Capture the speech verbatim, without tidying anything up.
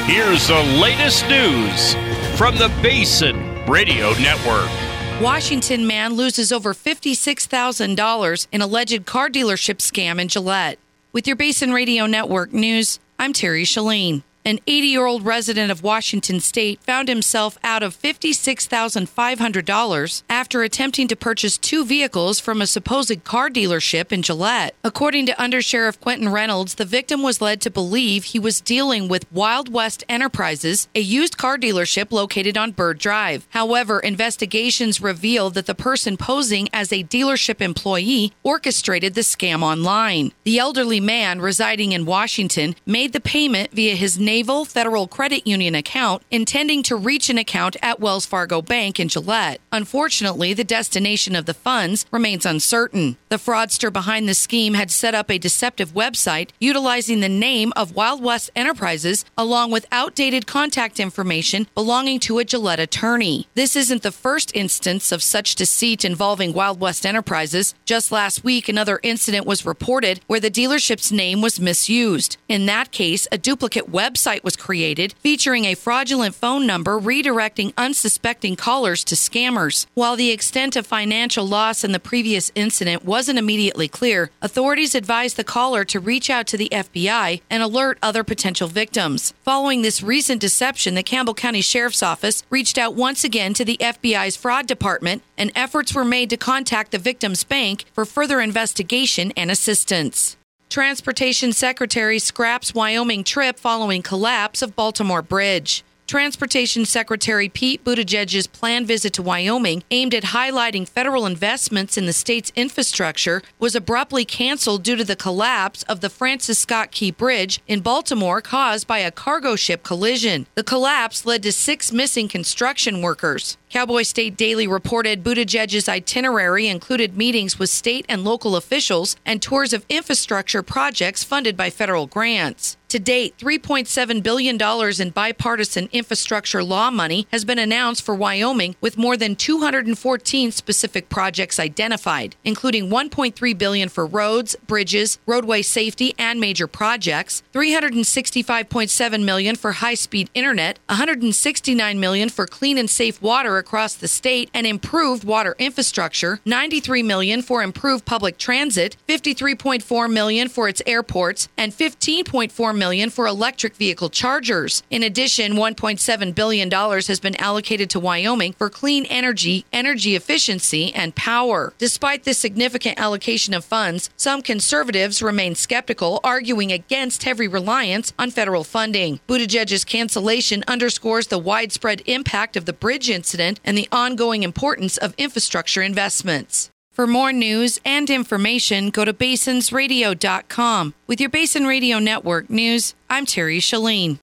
Here's the latest news from the Basin Radio Network. Washington man loses over fifty-six thousand dollars in alleged car dealership scam in Gillette. With your Basin Radio Network news, I'm Terry Shalene. An eighty-year-old resident of Washington State found himself out of fifty-six thousand five hundred dollars after attempting to purchase two vehicles from a supposed car dealership in Gillette. According to Undersheriff Quentin Reynolds, the victim was led to believe he was dealing with Wild West Enterprises, a used car dealership located on Bird Drive. However, investigations revealed that the person posing as a dealership employee orchestrated the scam online. The elderly man residing in Washington made the payment via his Naval Federal Credit Union account, intending to reach an account at Wells Fargo Bank in Gillette. Unfortunately, the destination of the funds remains uncertain. The fraudster behind the scheme had set up a deceptive website utilizing the name of Wild West Enterprises along with outdated contact information belonging to a Gillette attorney. This isn't the first instance of such deceit involving Wild West Enterprises. Just last week, another incident was reported where the dealership's name was misused. In that case, a duplicate website Website was created featuring a fraudulent phone number redirecting unsuspecting callers to scammers. While the extent of financial loss in the previous incident wasn't immediately clear, authorities advised the caller to reach out to the F B I and alert other potential victims. Following this recent deception, the Campbell County Sheriff's Office reached out once again to the F B I's fraud department, and efforts were made to contact the victim's bank for further investigation and assistance. Transportation Secretary scraps Wyoming trip following collapse of Baltimore Bridge. Transportation Secretary Pete Buttigieg's planned visit to Wyoming, aimed at highlighting federal investments in the state's infrastructure, was abruptly canceled due to the collapse of the Francis Scott Key Bridge in Baltimore caused by a cargo ship collision. The collapse led to six missing construction workers. Cowboy State Daily reported Buttigieg's itinerary included meetings with state and local officials and tours of infrastructure projects funded by federal grants. To date, three point seven billion dollars in bipartisan infrastructure law money has been announced for Wyoming, with more than two hundred fourteen specific projects identified, including one point three billion dollars for roads, bridges, roadway safety, and major projects, three hundred sixty-five point seven million dollars for high-speed internet, one hundred sixty-nine million dollars for clean and safe water across the state and improved water infrastructure, ninety-three million dollars for improved public transit, fifty-three point four million dollars for its airports, and fifteen point four million dollars for electric vehicle chargers. In addition, one point seven billion dollars has been allocated to Wyoming for clean energy, energy efficiency, and power. Despite this significant allocation of funds, some conservatives remain skeptical, arguing against heavy reliance on federal funding. Buttigieg's cancellation underscores the widespread impact of the bridge incident and the ongoing importance of infrastructure investments. For more news and information, go to basins radio dot com. With your Basin Radio Network news, I'm Terry Shalene.